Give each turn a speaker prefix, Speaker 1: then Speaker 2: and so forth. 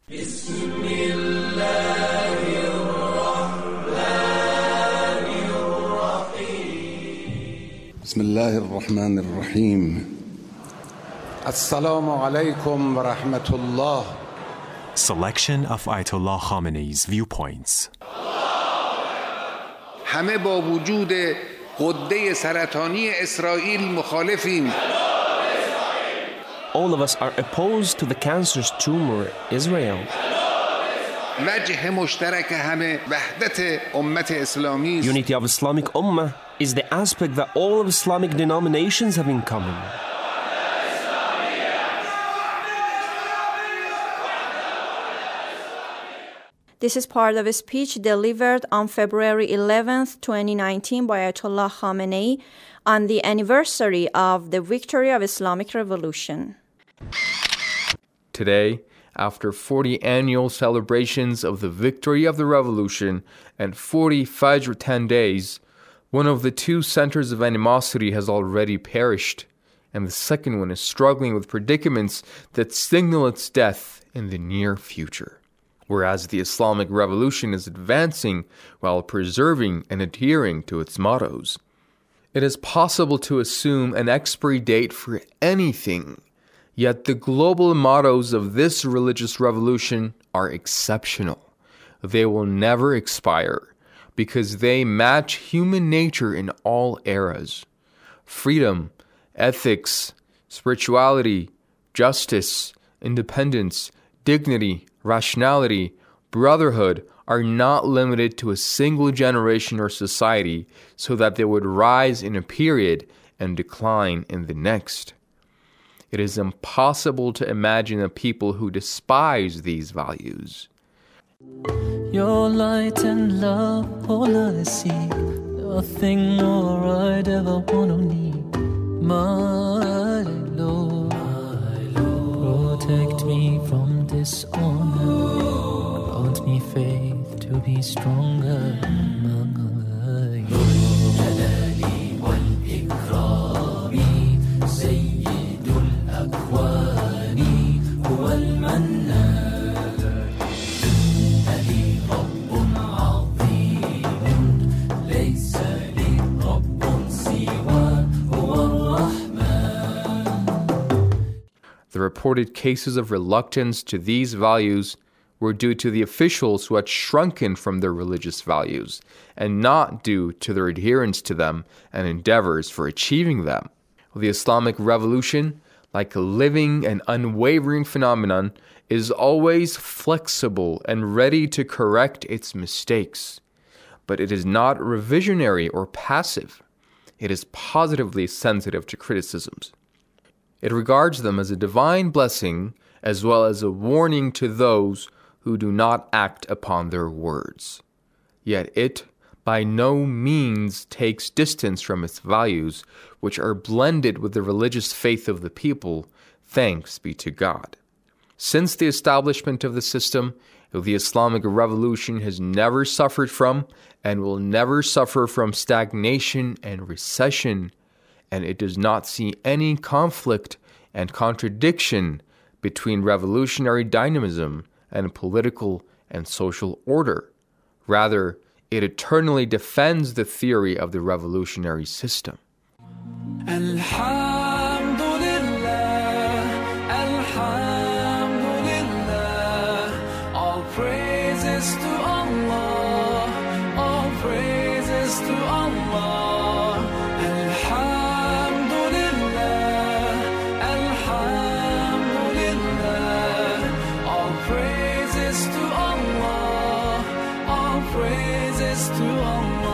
Speaker 1: بسم الله الرحمن الرحیم. السلام علیکم و رحمت الله.
Speaker 2: Selection of Ayatollah Khamenei's viewpoints.
Speaker 1: همه با وجود غده سرطانی اسرائیل مخالفیم.
Speaker 3: All of us are opposed to the cancerous tumor Israel.
Speaker 1: وجه مشترک همه وحدت امت اسلامی است.
Speaker 3: Unity of Islamic Ummah is the aspect that all of Islamic denominations have in common.
Speaker 4: This is part of a speech delivered on February 11th, 2019 by Ayatollah Khamenei on the anniversary of the victory of Islamic Revolution.
Speaker 5: Today, after 40 annual celebrations of the victory of the revolution and 40 Fajr 10 days, one of the two centers of animosity has already perished, and the second one is struggling with predicaments that signal its death in the near future. Whereas the Islamic Revolution is advancing while preserving and adhering to its mottos. It is possible to assume an expiry date for anything, yet the global mottos of this religious revolution are exceptional. They will never expire because they match human nature in all eras. Freedom, ethics, spirituality, justice, independence, dignity, rationality, brotherhood are not limited to a single generation or society so that they would rise in a period and decline in the next. It is impossible to imagine a people who despise these values.
Speaker 6: Your light and love, all I see, nothing more I'd ever want or need. My Lord, protect me from dishonor, grant me faith to be stronger.
Speaker 5: The reported cases of reluctance to these values were due to the officials who had shrunken from their religious values, and not due to their adherence to them and endeavors for achieving them. The Islamic Revolution, like a living and unwavering phenomenon, is always flexible and ready to correct its mistakes. But it is not revisionary or passive. It is positively sensitive to criticisms. It regards them as a divine blessing as well as a warning to those who do not act upon their words. Yet it by no means takes distance from its values, which are blended with the religious faith of the people, thanks be to God. Since the establishment of the system, the Islamic Revolution has never suffered from and will never suffer from stagnation and recession, and it does not see any conflict and contradiction between revolutionary dynamism and political and social order. Rather, it eternally defends the theory of the revolutionary system.
Speaker 6: All praises to Allah, all praises to Allah. Praises to Allah,